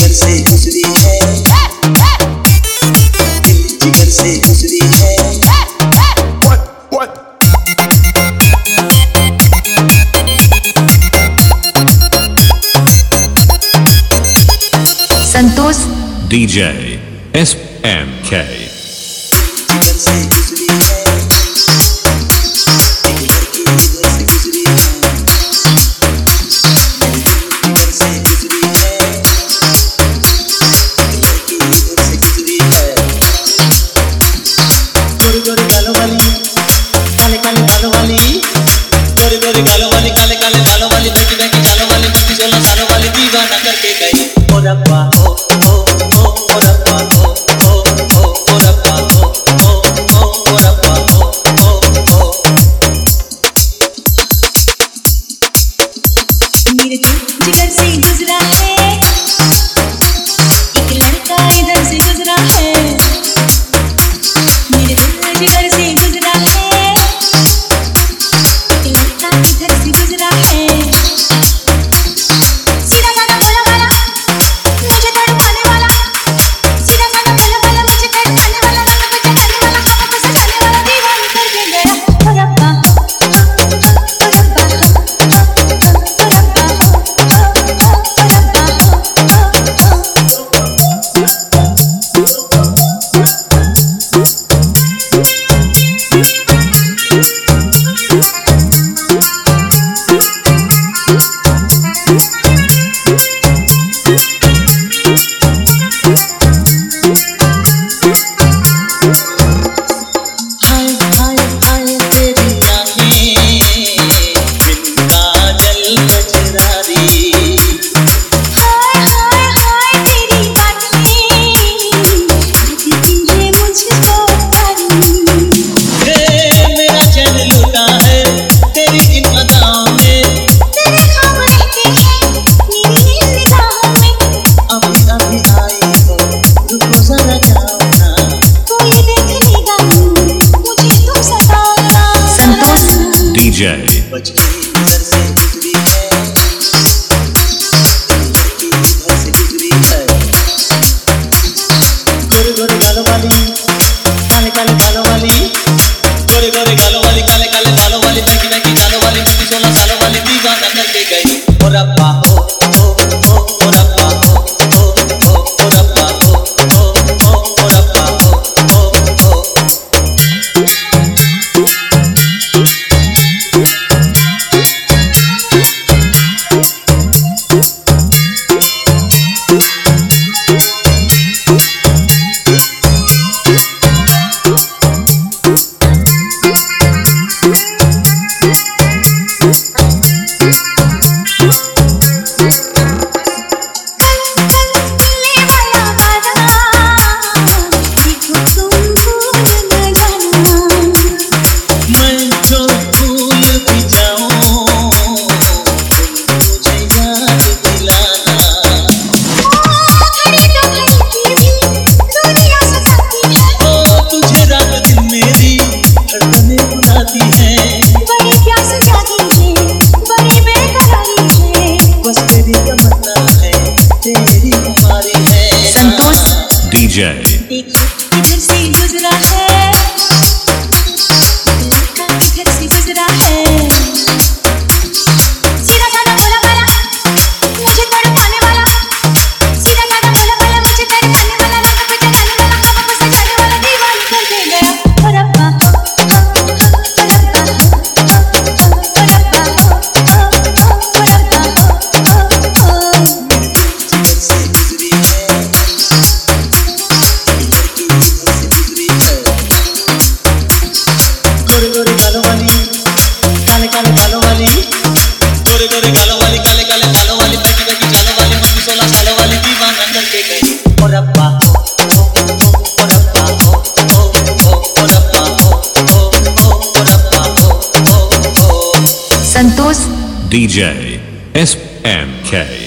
जिगर से गुजरी है, जिगर से गुजरी है। संतोष DJ SMK जिगर से गुजरी है, एक लड़की जिगर से गुजरी है, जिगर से गुजरी है, एक लड़की जिगर से गुजरी है। गोरे गोरे गालों वाली, काले काले बालों वाली, गोरे गोरे गालों वाली, काले काले बालों वाली, बेटी बेटी गालों वाली, 16 सालों वाली दीवाना करके गई। ओ रब्बा ओ रब्बा ओ रब्बा ओ रब्बा ओ। मेरे जिगर से गुजरा है, एक लड़का इधर से गुजरा है। मेरे जिगर से गुजरा है, एक लड़का इधर से गुजरा है। सीधा गाना बोला वाला, मुझे तड़पाने वाला, सीधा गाना बोला वाला, मुझे तड़पाने वाला, रंग पे चढ़ाने वाला, हवा पे सजाने वाला, दीवाना करके गया। ओ रब्बा ओ हाय हाय हाय तेरी आँखें, बिन काजल कजरारी। हाय हाय हाय तेरी बातें लगती है मुझको प्यारी। मेरा चैन लूटा है तेरी इन अदाओं में, तेरे ख्वाब रहते हैं मेरी इन निगाहों में। अभी अभी आई हो रुको जरा जाओ ना। कोई देख लेगा मुझे तुम सताना। संतोष DJ बच गई नजर से गुजरी है, लड़की इधर से गुजरी है। गोरे गोरे गालों वाली, काले काले बालों वाली, गोरे गोरे गालों वाली, काले काले बालों वाली, बेटी बेटी गालों वाली, 16 सालों वाली दीवाना करके गई। ओ रब्बा ओ रब्बा ओ रब्बा ओ रब्बा ओ। कल वाला वादा देखो तुम भूल न जाना। मैं जो भूल भी जाऊं मुझे याद दिलाना। घड़ी तो घड़ी की भी दुनिया सताती है। ओ तुझे रात दिन मेरी धड़कनें बुलाती हैं। बड़ी प्यास जागी है, बड़ी बेकरारी है। बस तेरी तमन्ना है, तेरी हमारी है। संतोष DJ देखो इधर से गुजरा है, लड़का इधर से गुजरा है। सीधा गाना बोला वाला, मुझे तड़पाने वाला, सीधा गाना बोला वाला, मुझे तड़पाने वाला, रंग पे चढ़ाने वाला, हवा पे सजाने वाला, दीवाना करके गया। ओ रब्बा ओ रब्बा जिगर से गुजरी है, लड़की जिगर से गुजरी है। गोरे गोरे गालों वाली, काले काले बालों वाली, गोरे गोरे गालों वाली, काले काले बालों वाली, बेटी बेटी गालों वाली, 16 सालों वाली दीवाना करके गई। ओ रब्बा ओ रब्बा ओ रब्बा ओ रब्बा ओ। संतोष DJ SMK